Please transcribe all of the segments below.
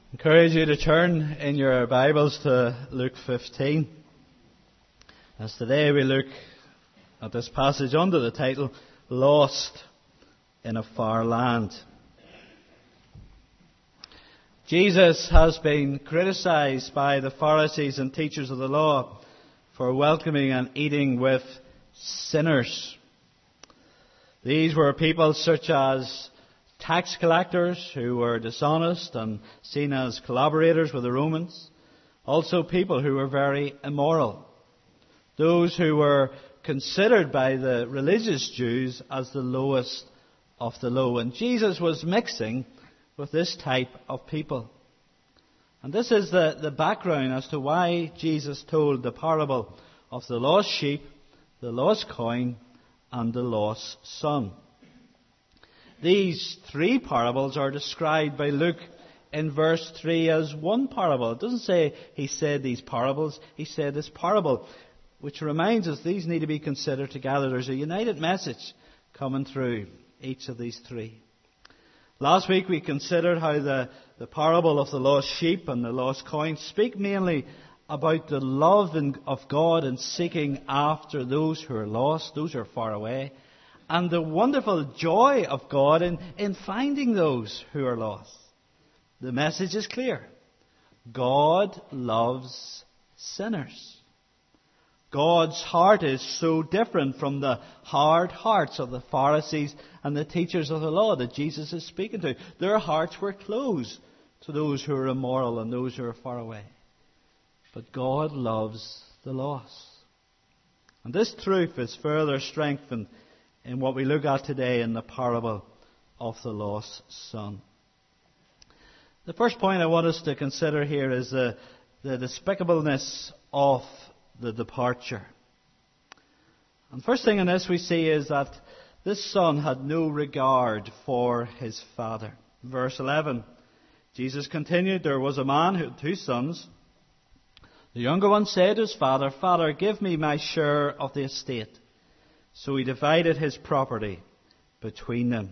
Encourage you to turn in your Bibles to Luke 15. As today we look at this passage under the title, Lost in a Far Land. Jesus has been criticized by the Pharisees and teachers of the law for welcoming and eating with sinners. These were people such as tax collectors who were dishonest and seen as collaborators with the Romans. Also people who were very immoral. Those who were considered by the religious Jews as the lowest of the low. And Jesus was mixing with this type of people. And this is the background as to why Jesus told the parable of the lost sheep, the lost coin, and the lost son. These three parables are described by Luke in verse 3 as one parable. It doesn't say he said these parables, he said this parable, which reminds us these need to be considered together. There's a united message coming through each of these three. Last week we considered how the parable of the lost sheep and the lost coin speak mainly about the love of God and seeking after those who are lost, those who are far away, and the wonderful joy of God in finding those who are lost. The message is clear. God loves sinners. God's heart is so different from the hard hearts of the Pharisees and the teachers of the law that Jesus is speaking to. Their hearts were closed to those who are immoral and those who are far away. But God loves the lost. And this truth is further strengthened in what we look at today in the parable of the lost son. The first point I want us to consider here is the despicableness of the departure. And first thing in this we see is that this son had no regard for his father. Verse 11, Jesus continued, there was a man who had two sons. The younger one said to his father, Father, give me my share of the estate. So he divided his property between them.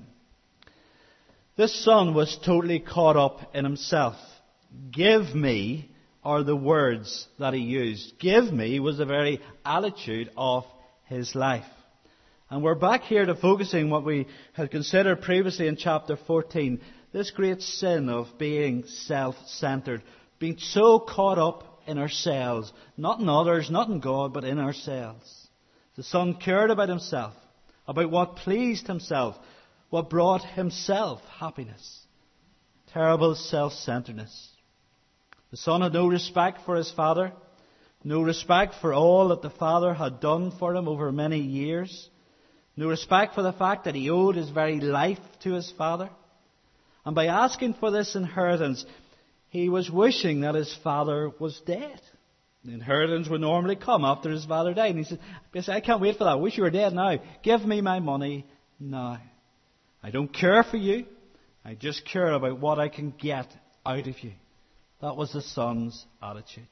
This son was totally caught up in himself. Give me are the words that he used. Give me was the very attitude of his life. And we're back here to focusing what we had considered previously in chapter 14. This great sin of being self-centered. Being so caught up in ourselves. Not in others, not in God, but in ourselves. The son cared about himself, about what pleased himself, what brought himself happiness. Terrible self-centeredness. The son had no respect for his father, no respect for all that the father had done for him over many years, no respect for the fact that he owed his very life to his father. And by asking for this inheritance, he was wishing that his father was dead. The inheritance would normally come after his father died. And he said, I can't wait for that. I wish you were dead now. Give me my money now. I don't care for you. I just care about what I can get out of you. That was the son's attitude.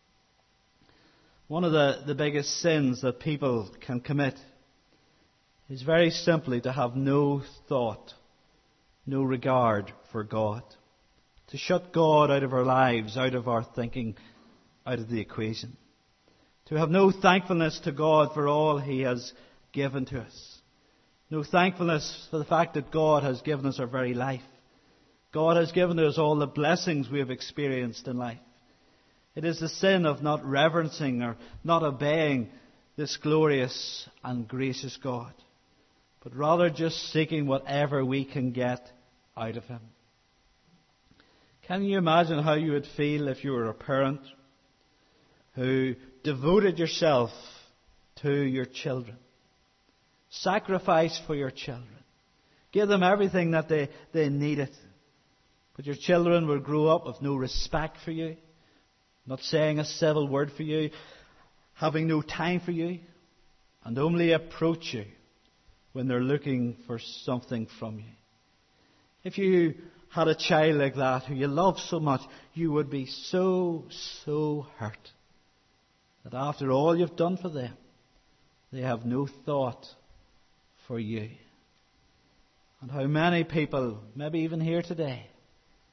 One of the biggest sins that people can commit is very simply to have no thought, no regard for God. To shut God out of our lives, out of our thinking, out of the equation. To have no thankfulness to God for all He has given to us. No thankfulness for the fact that God has given us our very life. God has given us all the blessings we have experienced in life. It is the sin of not reverencing or not obeying this glorious and gracious God, but rather just seeking whatever we can get out of Him. Can you imagine how you would feel if you were a parent who devoted yourself to your children, sacrificed for your children, give them everything that they needed, but your children would grow up with no respect for you, not saying a civil word for you, having no time for you, and only approach you when they're looking for something from you. If you had a child like that who you loved so much, you would be so hurt that after all you've done for them, they have no thought for you. And how many people, maybe even here today,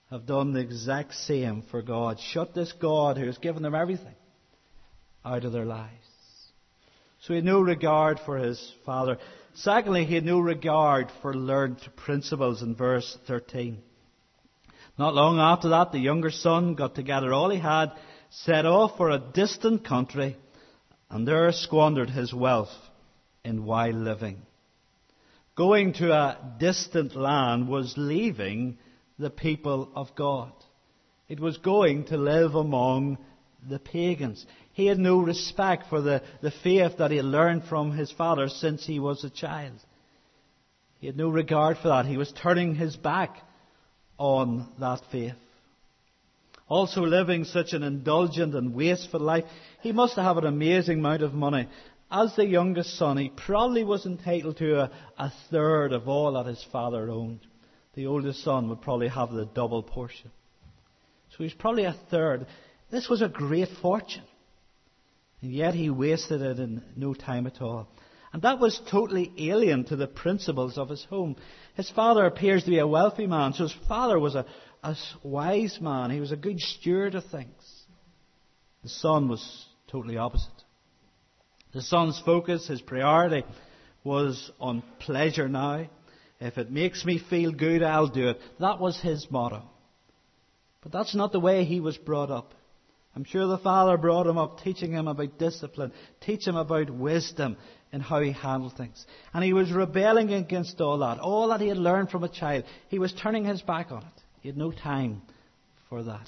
have done the exact same for God. Shut this God who has given them everything out of their lives. So he had no regard for his father. Secondly, he had no regard for learned principles in verse 13. Not long after that, the younger son got together all he had, set off for a distant country, and there squandered his wealth in wild living. Going to a distant land was leaving the people of God. It was going to live among the pagans. He had no respect for the faith that he had learned from his father since he was a child. He had no regard for that. He was turning his back on that faith. Also living such an indulgent and wasteful life, he must have an amazing amount of money. As the youngest son, he probably was entitled to a third of all that his father owned. The oldest son would probably have the double portion. So he's probably a third. This was a great fortune. And yet he wasted it in no time at all. And that was totally alien to the principles of his home. His father appears to be a wealthy man, so his father was a wise man. He was a good steward of things. The son was totally opposite. The son's focus, his priority, was on pleasure now. If it makes me feel good, I'll do it. That was his motto. But that's not the way he was brought up. I'm sure the father brought him up, teaching him about discipline, teaching him about wisdom and how he handled things. And he was rebelling against all that he had learned from a child. He was turning his back on it. He had no time for that.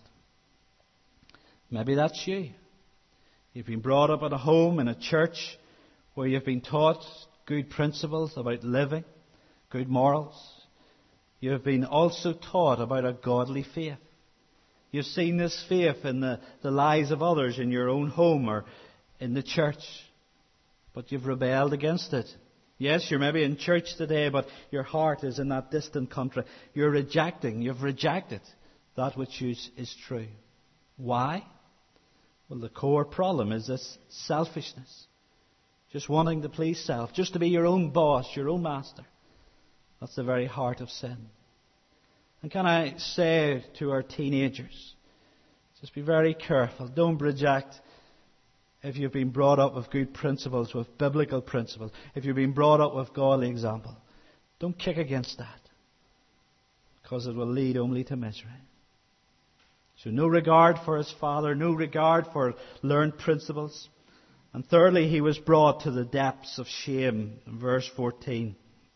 Maybe that's you. You've been brought up in a home, in a church, where you've been taught good principles about living, good morals. You've been also taught about a godly faith. You've seen this faith in the lives of others in your own home or in the church. But you've rebelled against it. Yes, you're maybe in church today, but your heart is in that distant country. You've rejected that which is true. Why? Well, the core problem is this selfishness. Just wanting to please self. Just to be your own boss, your own master. That's the very heart of sin. And can I say to our teenagers, just be very careful. Don't reject if you've been brought up with good principles, with biblical principles. If you've been brought up with godly example. Don't kick against that. Because it will lead only to misery. So no regard for his father, no regard for learned principles. And thirdly, he was brought to the depths of shame. In verse 14.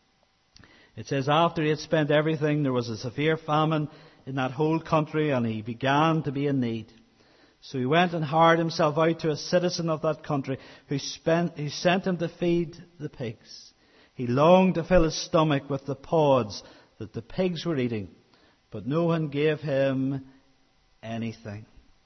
It says, after he had spent everything, there was a severe famine in that whole country, and he began to be in need. So he went and hired himself out to a citizen of that country who sent him to feed the pigs. He longed to fill his stomach with the pods that the pigs were eating, but no one gave him anything.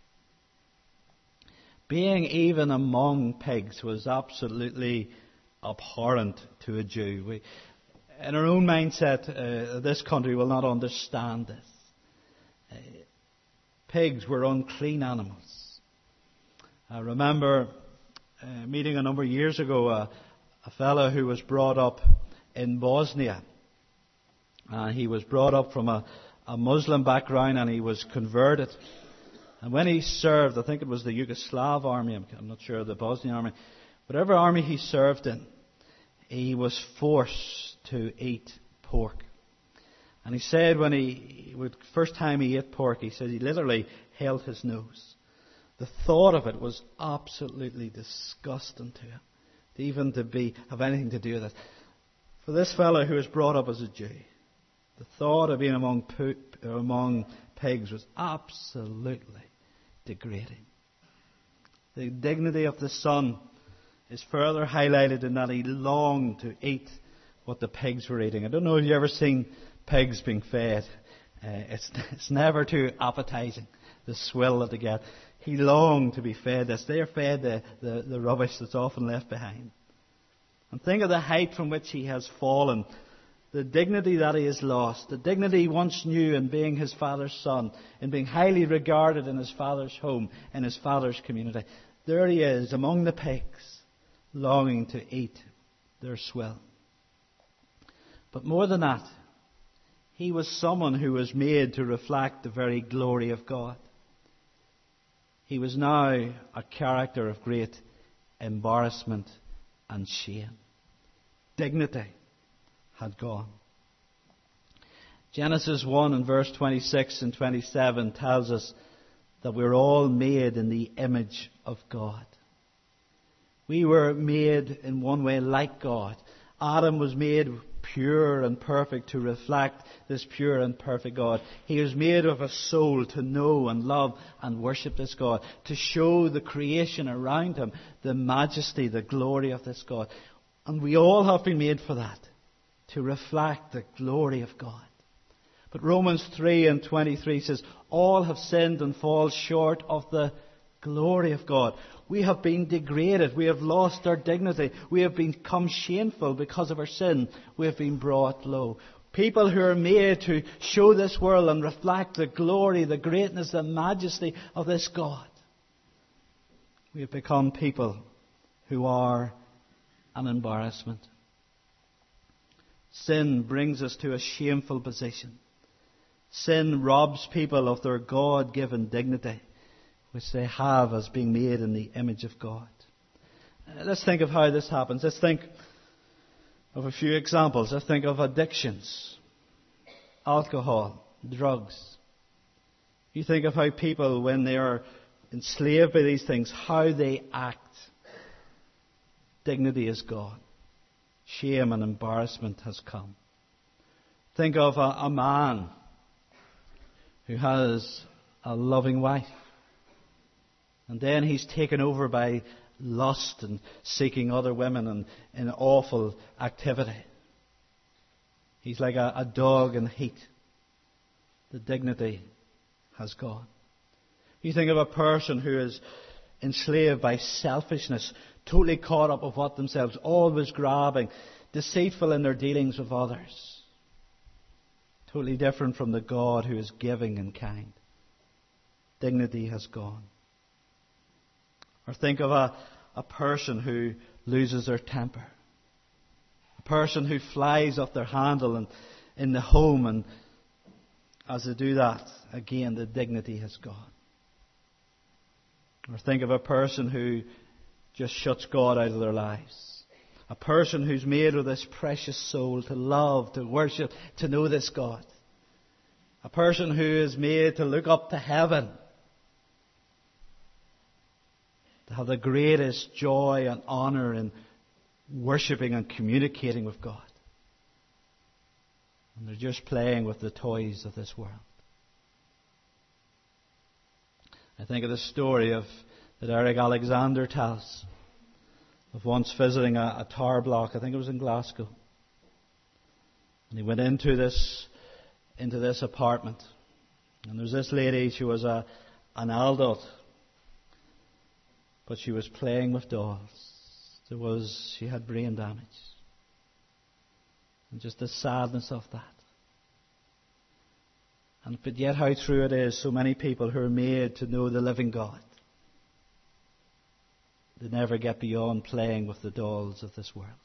Being even among pigs was absolutely abhorrent to a Jew. In our own mindset, this country will not understand this. Pigs were unclean animals. I remember meeting a number of years ago a fellow who was brought up in Bosnia. He was brought up from a Muslim background, and he was converted. And when he served, I think it was the Yugoslav army, I'm not sure, the Bosnian army, whatever army he served in, he was forced to eat pork. And he said first time he ate pork, he said he literally held his nose. The thought of it was absolutely disgusting to him, even to have anything to do with it. For this fellow who was brought up as a Jew, the thought of being among pigs was absolutely degrading. The dignity of the son is further highlighted in that he longed to eat what the pigs were eating. I don't know if you've ever seen pigs being fed. It's never too appetizing, the swill that they get. He longed to be fed this. They are fed the rubbish that's often left behind. And think of the height from which he has fallen, the dignity that he has lost, the dignity he once knew in being his father's son, in being highly regarded in his father's home, in his father's community. There he is among the pigs, longing to eat their swill. But more than that, He was someone who was made to reflect the very glory of God. He was now a character of great embarrassment and shame. Dignity had gone. Genesis 1 and verse 26 and 27 tells us that we're all made in the image of God. We were made in one way like God. Adam was made pure and perfect to reflect this pure and perfect God. He was made of a soul to know and love and worship this God, to show the creation around him the majesty, the glory of this God. And we all have been made for that, to reflect the glory of God. But Romans 3 and 23 says, all have sinned and fall short of the glory of God. We have been degraded. We have lost our dignity. We have become shameful because of our sin. We have been brought low. People who are made to show this world and reflect the glory, the greatness, the majesty of this God. We have become people who are an embarrassment. Sin brings us to a shameful position. Sin robs people of their God-given dignity, which they have as being made in the image of God. Let's think of how this happens. Let's think of a few examples. Let's think of addictions, alcohol, drugs. You think of how people, when they are enslaved by these things, how they act. Dignity is gone. Shame and embarrassment has come. Think of a man who has a loving wife. And then he's taken over by lust and seeking other women and in awful activity. He's like a dog in the heat. The dignity has gone. You think of a person who is enslaved by selfishness, totally caught up with what themselves, always grabbing, deceitful in their dealings with others. Totally different from the God who is giving and kind. Dignity has gone. Or think of a person who loses their temper. A person who flies off their handle and in the home, and as they do that, again, the dignity has gone. Or think of a person who just shuts God out of their lives. A person who's made with this precious soul to love, to worship, to know this God. A person who is made to look up to heaven, to have the greatest joy and honour in worshipping and communicating with God. And they're just playing with the toys of this world. I think of the story that Eric Alexander tells of once visiting a tower block. I think it was in Glasgow. And he went into this apartment. And there was this lady. She was an adult, but she was playing with dolls. She had brain damage. And just the sadness of that. But yet how true it is, so many people who are made to know the living God, they never get beyond playing with the dolls of this world.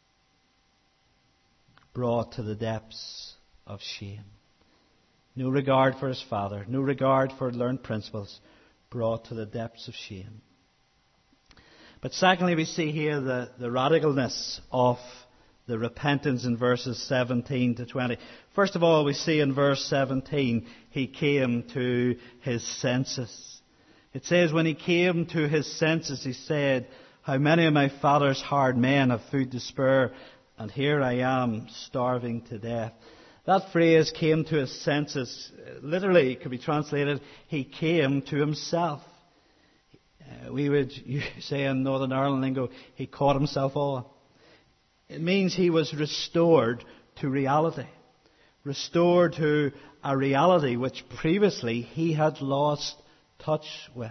Brought to the depths of shame. No regard for his father, no regard for learned principles, brought to the depths of shame. But secondly, we see here the radicalness of the repentance in verses 17 to 20. First of all, we see in verse 17, he came to his senses. It says, when he came to his senses, he said, how many of my father's hired men have food to spare, and here I am starving to death. That phrase, came to his senses, literally could be translated, he came to himself. We would say in Northern Ireland lingo, he caught himself on. It means he was restored to reality. Restored to a reality which previously he had lost touch with.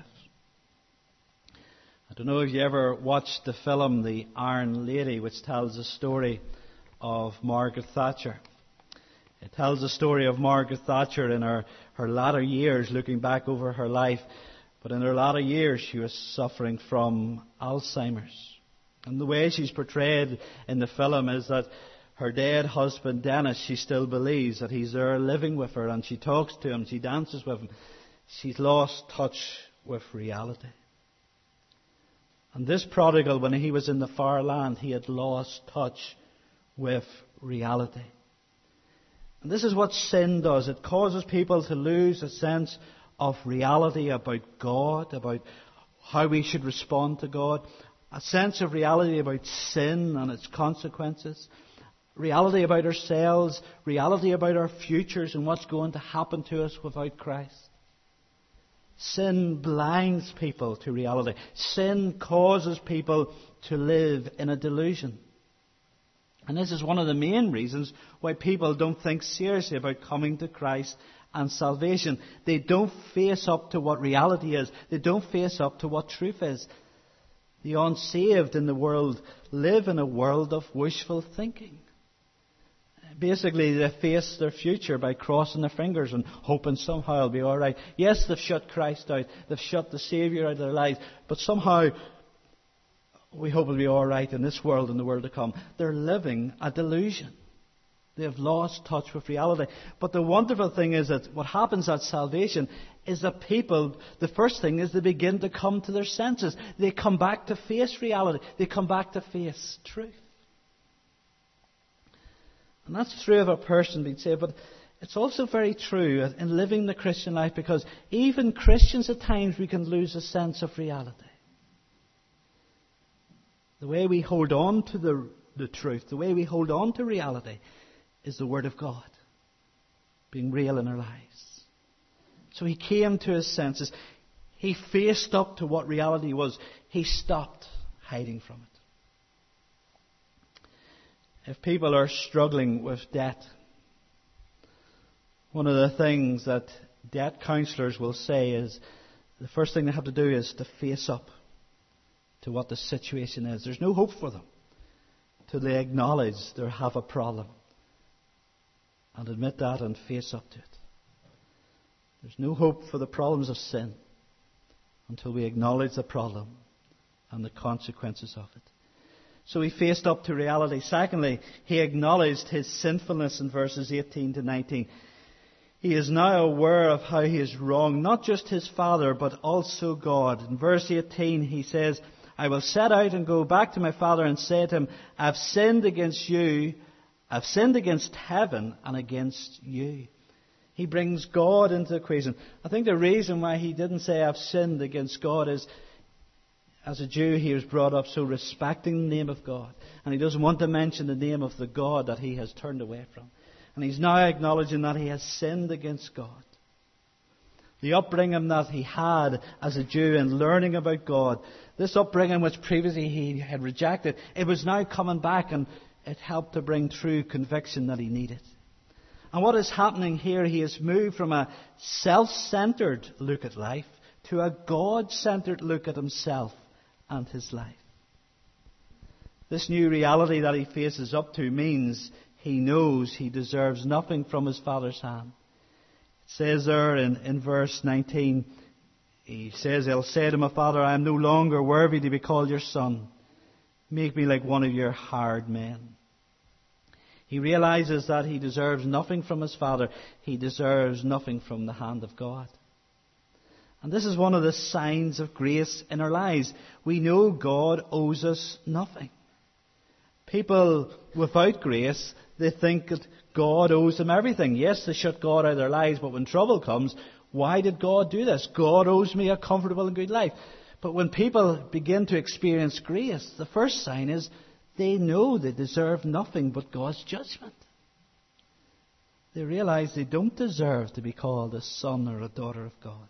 I don't know if you ever watched the film The Iron Lady, which tells the story of Margaret Thatcher. It tells the story of Margaret Thatcher in her latter years, looking back over her life. But in her latter years, she was suffering from Alzheimer's. And the way she's portrayed in the film is that her dead husband Dennis, she still believes that he's there living with her, and she talks to him, she dances with him. She's lost touch with reality. And this prodigal, when he was in the far land, he had lost touch with reality. And this is what sin does. It causes people to lose a sense of reality about God, about how we should respond to God, a sense of reality about sin and its consequences, reality about ourselves, reality about our futures and what's going to happen to us without Christ. Sin blinds people to reality. Sin causes people to live in a delusion. And this is one of the main reasons why people don't think seriously about coming to Christ and salvation. They don't face up to what reality is. They don't face up to what truth is. The unsaved in the world live in a world of wishful thinking. Basically, they face their future by crossing their fingers and hoping somehow it'll be all right. Yes, they've shut Christ out. They've shut the Saviour out of their lives. But somehow, we hope it'll be all right in this world and the world to come. They're living a delusion. They have lost touch with reality. But the wonderful thing is that what happens at salvation is that people, the first thing is they begin to come to their senses. They come back to face reality. They come back to face truth. And that's true of a person being saved, but it's also very true in living the Christian life, because even Christians at times we can lose a sense of reality. The way we hold on to the truth, the way we hold on to reality is the Word of God being real in our lives. So he came to his senses. He faced up to what reality was. He stopped hiding from it. If people are struggling with debt, one of the things that debt counsellors will say is the first thing they have to do is to face up to what the situation is. There's no hope for them till they acknowledge they have a problem and admit that and face up to it. There's no hope for the problems of sin until we acknowledge the problem and the consequences of it. So he faced up to reality. Secondly, he acknowledged his sinfulness in verses 18 to 19. He is now aware of how he is wrong, not just his father, but also God. In verse 18 he says, I will set out and go back to my father and say to him, I've sinned against you, I've sinned against heaven and against you. He brings God into the equation. I think the reason why he didn't say I've sinned against God is, as a Jew, he was brought up so respecting the name of God. And he doesn't want to mention the name of the God that he has turned away from. And he's now acknowledging that he has sinned against God. The upbringing that he had as a Jew and learning about God, this upbringing which previously he had rejected, it was now coming back, and it helped to bring true conviction that he needed. And what is happening here, he has moved from a self-centered look at life to a God-centered look at himself and his life. This new reality that he faces up to means he knows he deserves nothing from his Father's hand. It says there in verse 19, he says, I'll say to my Father, I am no longer worthy to be called your son. Make me like one of your hired men. He realizes that he deserves nothing from his Father. He deserves nothing from the hand of God. And this is one of the signs of grace in our lives. We know God owes us nothing. People without grace, they think that God owes them everything. Yes, they shut God out of their lives, but when trouble comes, why did God do this? God owes me a comfortable and good life. But when people begin to experience grace, the first sign is they know they deserve nothing but God's judgment. They realize they don't deserve to be called a son or a daughter of God.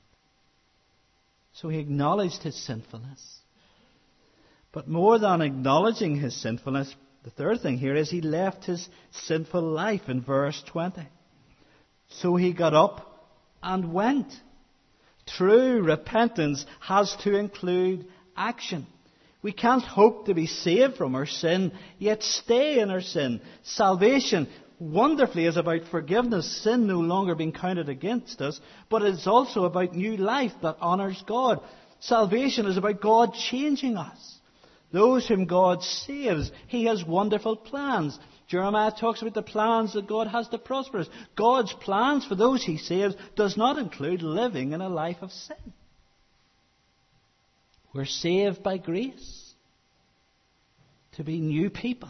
So he acknowledged his sinfulness. But more than acknowledging his sinfulness, the third thing here is he left his sinful life in verse 20. So he got up and went. True repentance has to include action. We can't hope to be saved from our sin, yet stay in our sin. Salvation wonderfully is about forgiveness, sin no longer being counted against us, but it's also about new life that honours God. Salvation is about God changing us. Those whom God saves, he has wonderful plans. Jeremiah talks about the plans that God has to prosper us. God's plans for those he saves does not include living in a life of sin. We're saved by grace to be new people.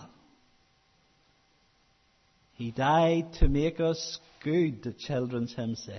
He died to make us good, the children's hymn says.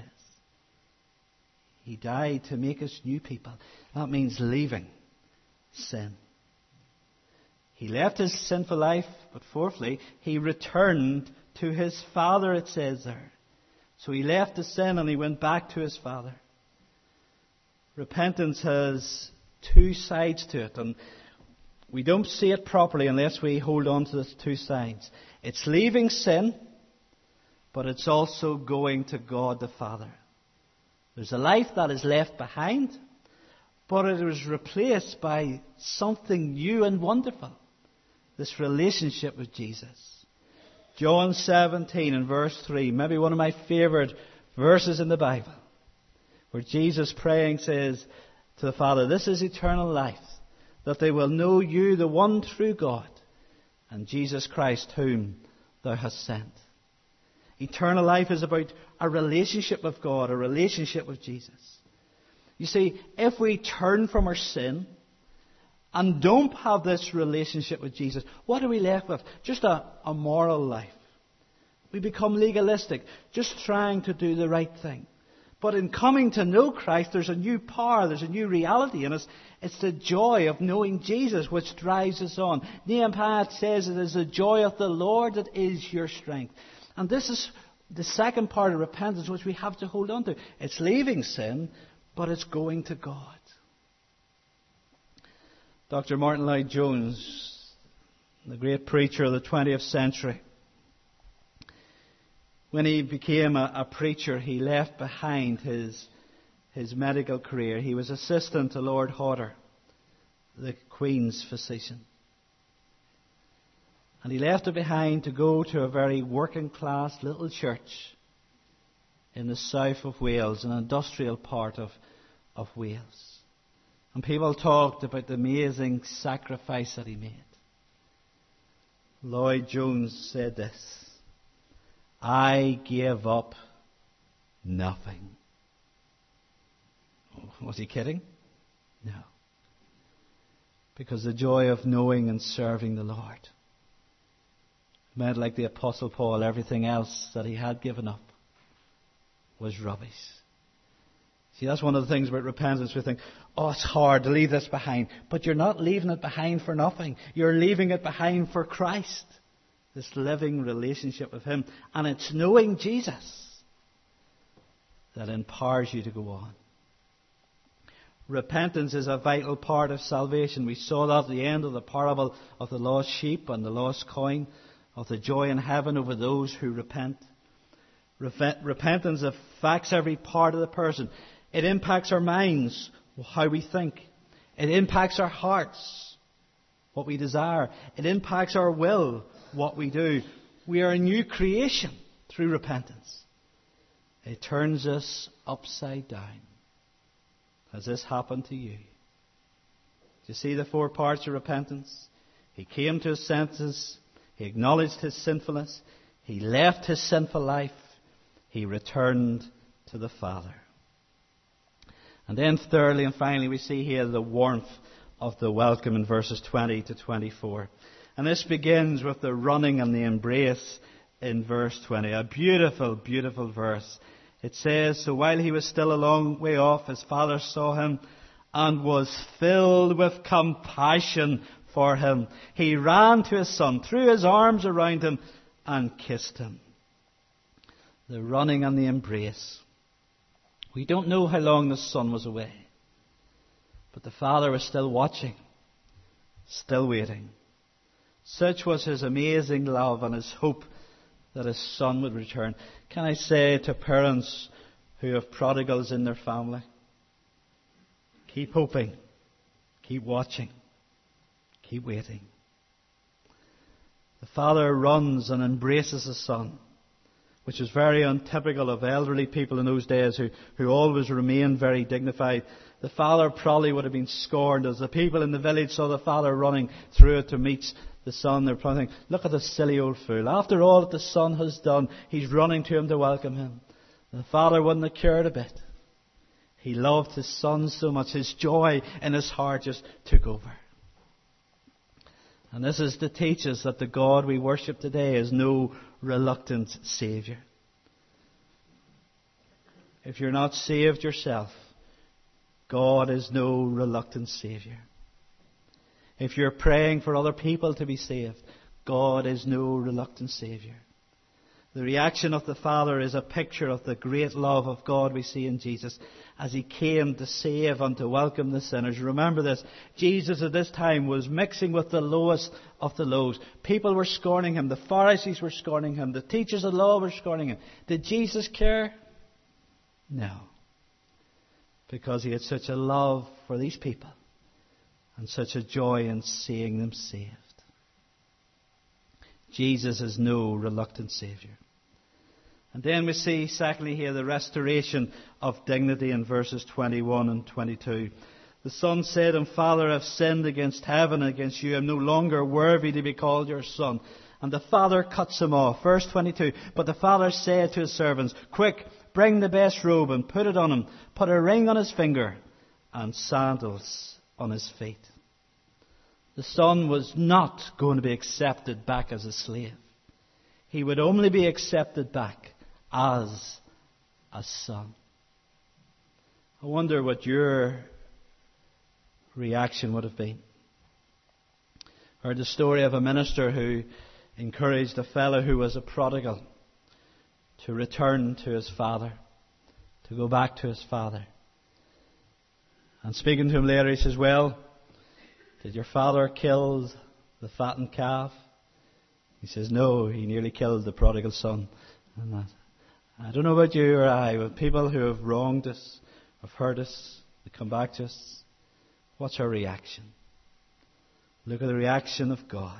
He died to make us new people. That means leaving sin. He left his sinful life, but fourthly, he returned to his Father, it says there. So he left the sin and he went back to his Father. Repentance has two sides to it, and we don't see it properly unless we hold on to the two sides. It's leaving sin, but it's also going to God the Father. There's a life that is left behind, but it is replaced by something new and wonderful. This relationship with Jesus. John 17 and verse 3, maybe one of my favourite verses in the Bible, where Jesus praying says to the Father, "This is eternal life, that they will know you, the one true God, and Jesus Christ, whom thou hast sent." Eternal life is about a relationship with God, a relationship with Jesus. You see, if we turn from our sin and don't have this relationship with Jesus, what are we left with? Just a moral life. We become legalistic, just trying to do the right thing. But in coming to know Christ, there's a new power, there's a new reality in us. It's the joy of knowing Jesus which drives us on. Nehemiah says it is the joy of the Lord that is your strength. And this is the second part of repentance which we have to hold on to. It's leaving sin, but it's going to God. Dr. Martin Lloyd-Jones, the great preacher of the 20th century, when he became a preacher, he left behind his medical career. He was assistant to Lord Hodder, the Queen's physician. And he left it behind to go to a very working class little church in the south of Wales, an industrial part of Wales. And people talked about the amazing sacrifice that he made. Lloyd-Jones said this: "I gave up nothing." Was he kidding? No. Because the joy of knowing and serving the Lord meant, like the Apostle Paul, everything else that he had given up was rubbish. See, that's one of the things about repentance. We think, oh, it's hard to leave this behind. But you're not leaving it behind for nothing. You're leaving it behind for Christ. This living relationship with Him. And it's knowing Jesus that empowers you to go on. Repentance is a vital part of salvation. We saw that at the end of the parable of the lost sheep and the lost coin, of the joy in heaven over those who repent. Repentance affects every part of the person. It impacts our minds, how we think. It impacts our hearts, what we desire. It impacts our will, what we do. We are a new creation through repentance. It turns us upside down. Has this happened to you? Do you see the four parts of repentance? He came to his senses. He acknowledged his sinfulness. He left his sinful life. He returned to the Father. And then thirdly and finally we see here the warmth of the welcome in verses 20 to 24. And this begins with the running and the embrace in verse 20. A beautiful, beautiful verse. It says, "So while he was still a long way off, his father saw him and was filled with compassion for him. He ran to his son, threw his arms around him, and kissed him." The running and the embrace. We don't know how long the son was away, but the father was still watching, still waiting. Such was his amazing love and his hope that his son would return. Can I say to parents who have prodigals in their family, keep hoping, keep watching, keep waiting. The father runs and embraces his son, which is very untypical of elderly people in those days who always remained very dignified. The father probably would have been scorned as the people in the village saw the father running through it to meet the son, they're probably thinking, look at the silly old fool. After all that the son has done, he's running to him to welcome him. The father wouldn't have cared a bit. He loved his son so much. His joy in his heart just took over. And this is to teach us that the God we worship today is no reluctant Saviour. If you're not saved yourself, God is no reluctant Saviour. If you're praying for other people to be saved, God is no reluctant Saviour. The reaction of the Father is a picture of the great love of God we see in Jesus as He came to save and to welcome the sinners. Remember this, Jesus at this time was mixing with the lowest of the lows. People were scorning Him. The Pharisees were scorning Him. The teachers of the law were scorning Him. Did Jesus care? No. Because He had such a love for these people and such a joy in seeing them saved. Jesus is no reluctant Saviour. And then we see, secondly here, the restoration of dignity in verses 21 and 22. The son said, "And Father, I've sinned against heaven and against you. I'm no longer worthy to be called your son." And the father cuts him off. Verse 22, "But the father said to his servants, 'Quick, bring the best robe and put it on him. Put a ring on his finger and sandals on his feet.'" The son was not going to be accepted back as a slave. He would only be accepted back as a son. I wonder what your reaction would have been. I heard the story of a minister who encouraged a fellow who was a prodigal to return to his father, to go back to his father. And speaking to him later, he says, "Well, did your father kill the fattened calf?" He says, "No, he nearly killed the prodigal son." And that. I don't know about you or I, but people who have wronged us, have hurt us, they come back to us. What's our reaction? Look at the reaction of God.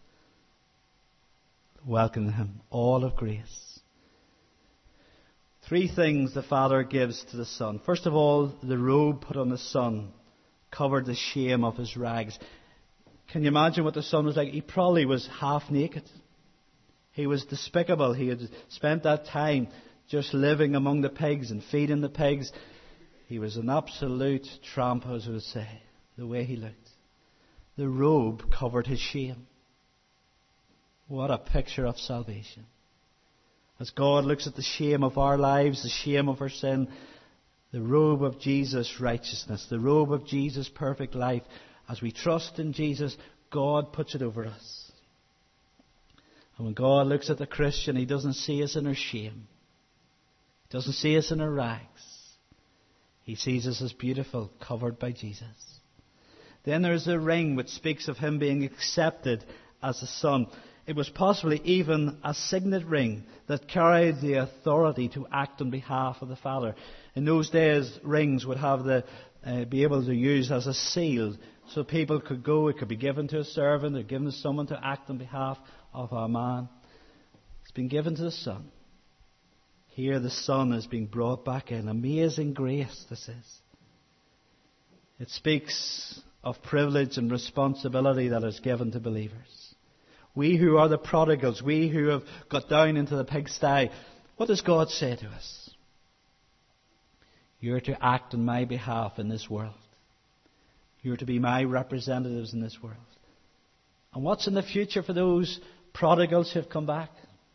Welcome Him, all of grace. Three things the Father gives to the Son. First of all, the robe put on the Son covered the shame of his rags. Can you imagine what the son was like? He probably was half naked. He was despicable. He had spent that time just living among the pigs and feeding the pigs. He was an absolute tramp, as we would say, the way he looked. The robe covered his shame. What a picture of salvation. As God looks at the shame of our lives, the shame of our sin, the robe of Jesus' righteousness, the robe of Jesus' perfect life, as we trust in Jesus, God puts it over us. And when God looks at the Christian, He doesn't see us in our shame. He doesn't see us in our rags. He sees us as beautiful, covered by Jesus. Then there's a ring which speaks of Him being accepted as a son. It was possibly even a signet ring that carried the authority to act on behalf of the Father. In those days, rings would have be able to use as a seal, so people could go. It could be given to a servant or given to someone to act on behalf of a man. It's been given to the Son. Here, the Son is being brought back in. Amazing grace, this is. It speaks of privilege and responsibility that is given to believers. We who are the prodigals, we who have got down into the pigsty, what does God say to us? You're to act on my behalf in this world. You're to be my representatives in this world. And what's in the future for those prodigals who have come back?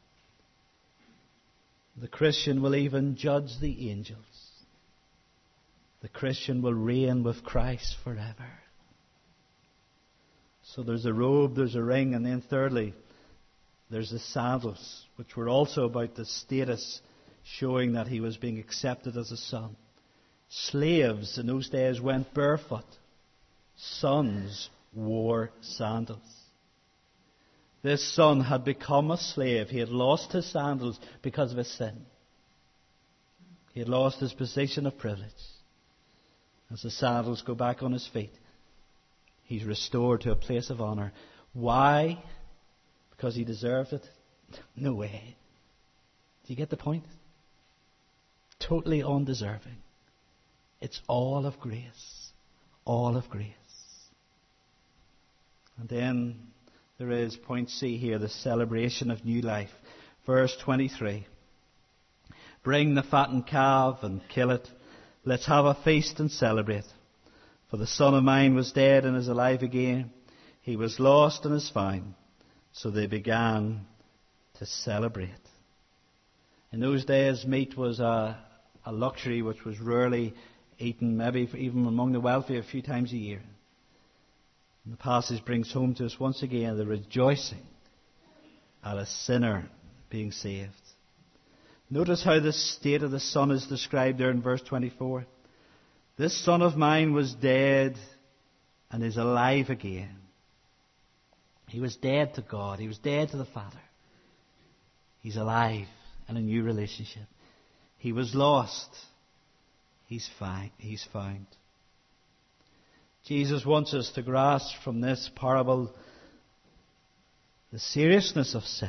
The Christian will even judge the angels. The Christian will reign with Christ forever. So there's a robe, there's a ring, and then thirdly, there's the sandals, which were also about the status, showing that he was being accepted as a son. Slaves in those days went barefoot. Sons wore sandals. This son had become a slave. He had lost his sandals because of his sin. He had lost his position of privilege. As the sandals go back on his feet, he's restored to a place of honour. Why? Because he deserved it? No way. Do you get the point? Totally undeserving. It's all of grace. All of grace. And then there is, point C here, the celebration of new life. Verse 23. Bring the fattened calf and kill it. Let's have a feast and celebrate. For the son of mine was dead and is alive again. He was lost and is found. So they began to celebrate. In those days, meat was a luxury which was rarely eaten, maybe even among the wealthy, a few times a year. And the passage brings home to us once again the rejoicing at a sinner being saved. Notice how the state of the son is described there in verse 24. This son of mine was dead and is alive again. He was dead to God. He was dead to the Father. He's alive in a new relationship. He was lost. He's found. Jesus wants us to grasp from this parable the seriousness of sin.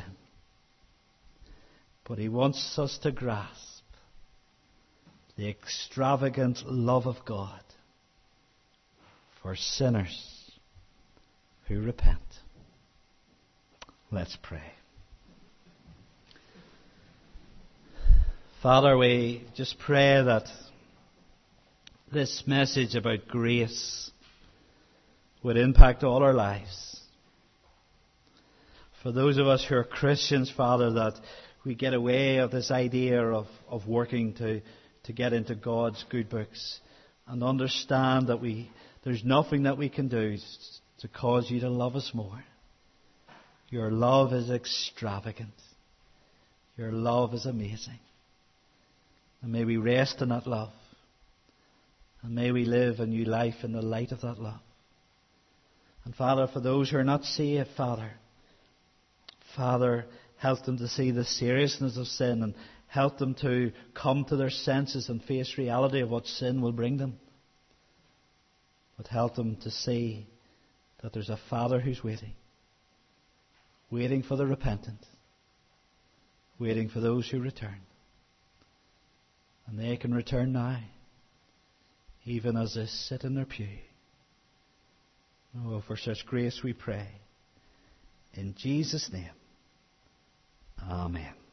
But he wants us to grasp the extravagant love of God for sinners who repent. Let's pray. Father, we just pray that this message about grace would impact all our lives. For those of us who are Christians, Father, that we get away of this idea of working to get into God's good books and understand that there's nothing that we can do to cause you to love us more. Your love is extravagant. Your love is amazing. And may we rest in that love. And may we live a new life in the light of that love. And Father, for those who are not saved, Father, help them to see the seriousness of sin and help them to come to their senses and face reality of what sin will bring them. But help them to see that there's a Father who's waiting for the repentant, waiting for those who return. And they can return now, even as they sit in their pew. Oh, for such grace we pray. In Jesus' name. Amen.